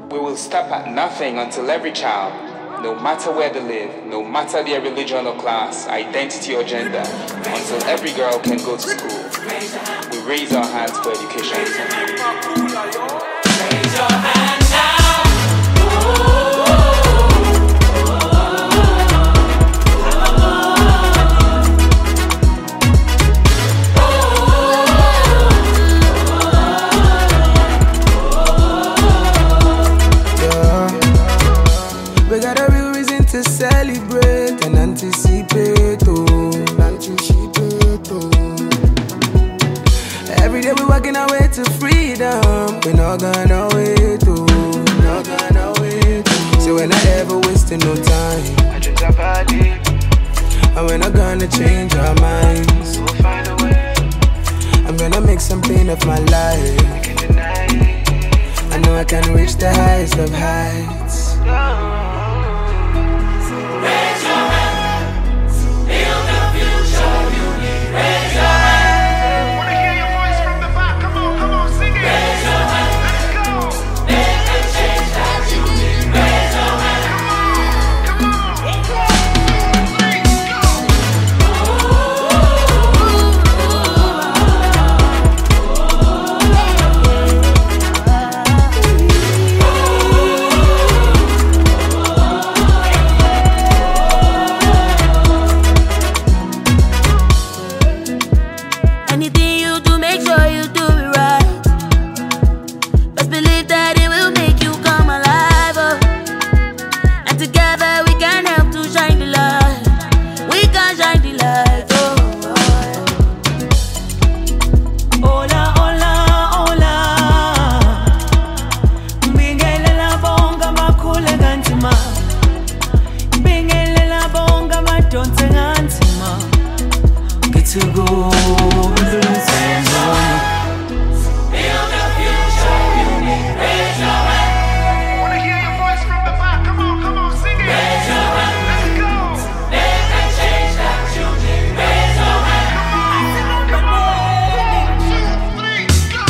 We will stop at nothing until every child, no matter where they live, no matter their religion or class, identity or gender, until every girl can go to school. We raise our hands for education. Raise your hand now. To celebrate and anticipate, Every day we working our way to freedom. We're not gonna wait, not gonna wait. So we're not ever wasting no time. I dreams are valid, and we're not gonna change our minds. We'll find a way. I'm gonna make something of my life. I can't deny it. I know I can reach the highest of heights. Raise your hand, build the future you need. Raise your hand. Wanna hear your voice from the back? Come on, sing it. Raise your hand. Let's go. Make the change that you need. Raise your hand. Come on. 1, 2, 3, go. Anything you do, make sure you do it right. Just believe that it will make you come alive, And together we can help to shine the light. We can shine the light, Hola, hola, hola. Bingelela bonga makhule kanzima. Bingelela bonga madonse kanzima. Ngithi kuwe Build the future you need. Raise your hand. Wanna hear your voice from the back? Come on, sing it. Raise your hand. Let's go. Make the change that you need. Raise your hand. Come on. 1, 2, 3, go.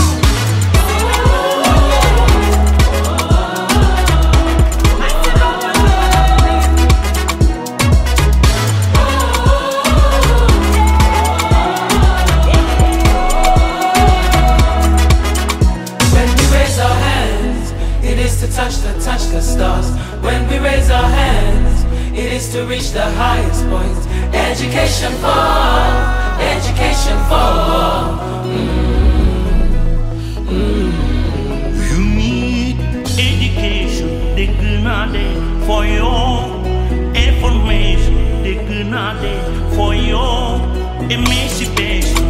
When we raise our hands, it is to touch the stars. When we raise our hands, it is to reach the highest point. Education for all, education for all. You need education, they gonna for your information, they gonna for your emancipation.